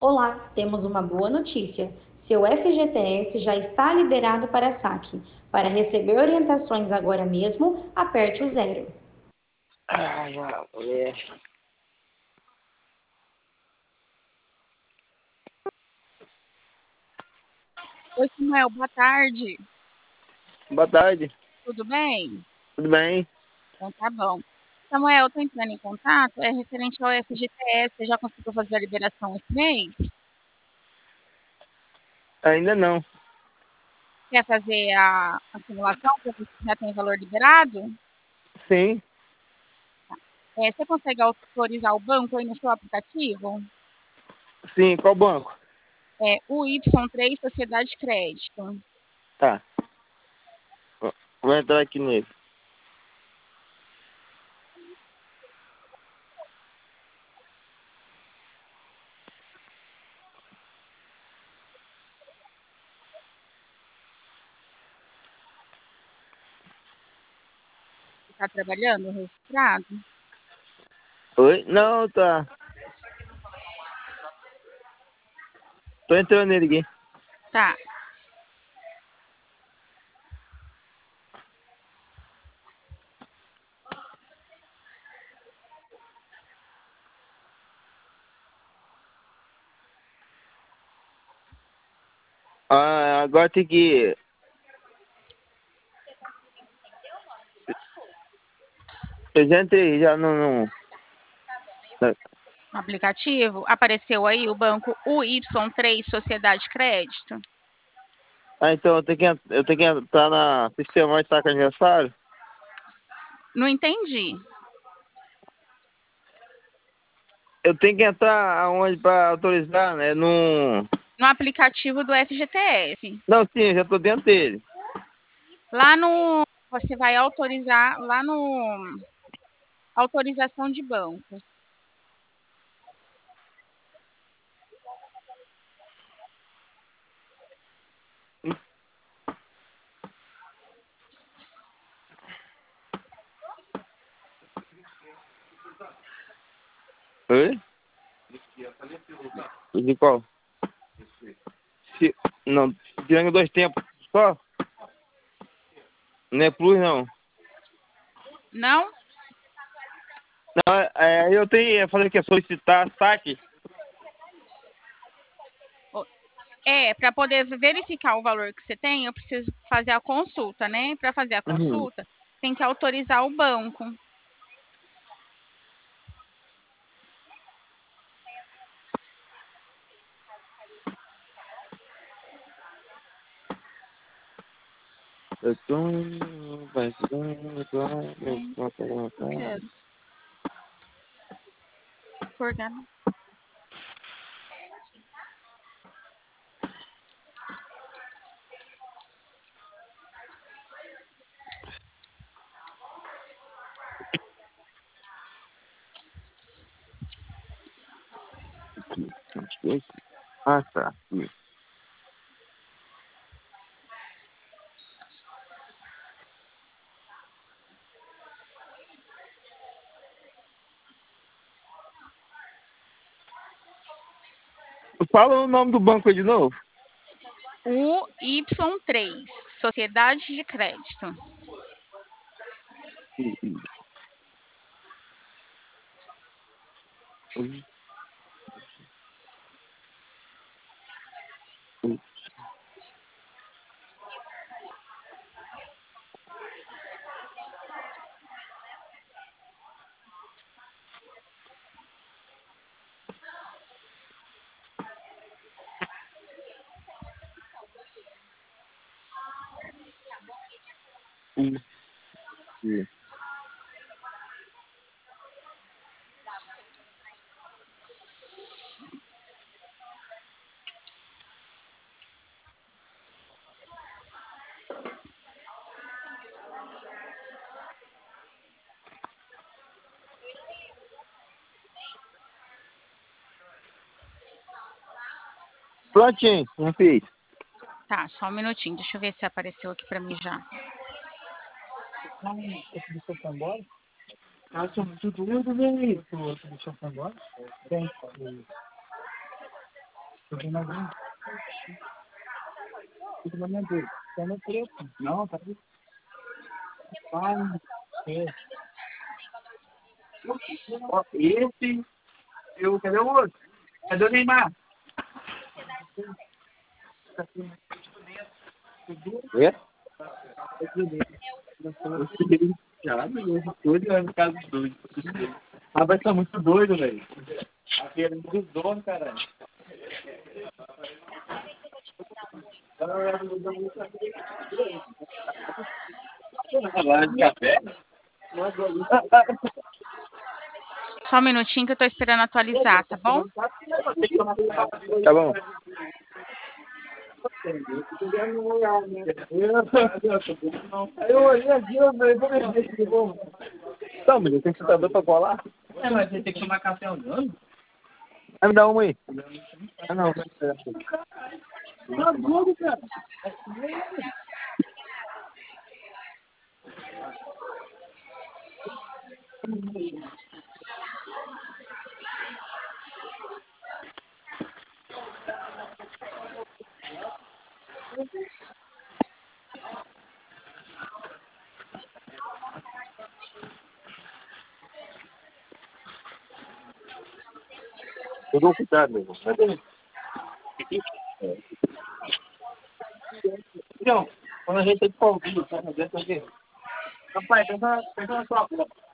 Olá, temos uma boa notícia. Seu FGTS já está liberado para saque. Para receber orientações agora mesmo, aperte o 0. Ai, mulher. Oi, Samuel, boa tarde. Boa tarde, Tudo bem? tudo bem? Então tá bom. Samuel, eu tô entrando em contato, é referente ao FGTS, você já conseguiu fazer a liberação esse mês? Ainda não. Quer fazer a simulação para ver se já tem valor liberado? Sim, Você consegue autorizar o banco aí no seu aplicativo? sim, qual banco? O Y3 Sociedade Crédito. Tá, vou entrar aqui nele. Está trabalhando registrado? Oi? Não, tá. Tô entrando nele aqui. Tá. Ah, agora tem que... Eu já entrei, já não... No aplicativo, apareceu aí o banco UY3 Sociedade Crédito? Ah, então eu tenho que entrar na sistema de saque aniversário? Não entendi. Eu tenho que entrar aonde pra autorizar, né? No... No aplicativo do FGTS. Não, sim, eu já tô dentro dele. Lá no. Você vai autorizar, lá no. Autorização de bancos. Oi? De qual? Não, tirando dois tempos só? Não é plus, não. Não? Não, eu falei que é solicitar saque. Para poder verificar o valor que você tem, eu preciso fazer a consulta, né? Para fazer a Uhum. consulta, tem que autorizar o banco. Eu tô... Vai, Eu quero. Coordenar. Ah, tá. Fala o nome do banco aí de novo. UY3, Sociedade de Crédito. Prontinho, não fiz. Tá, só um minutinho. Deixa eu ver se apareceu aqui para mim já. Não, tá esse, eu, cadê o outro? Cadê o Neymar? É? Já, beleza. Doido vai ficar doido. Ah, vai estar muito doido, velho. Aqui é muito dono, caralho. Lá de café? Só um minutinho que eu tô esperando atualizar, tá bom? Tá bom. Eu olhei aqui, eu falei, vou ver se bom. Então, menino, tem que estar doido pra colar? É, mas você tem que tomar café olhando? Vai me dar uma aí. Ah, não. Tá doido, cara. Eu dou cuidado, meu irmão. Então, quando a gente tem que ouvir, tá? Rapaz, pensa na sua boca.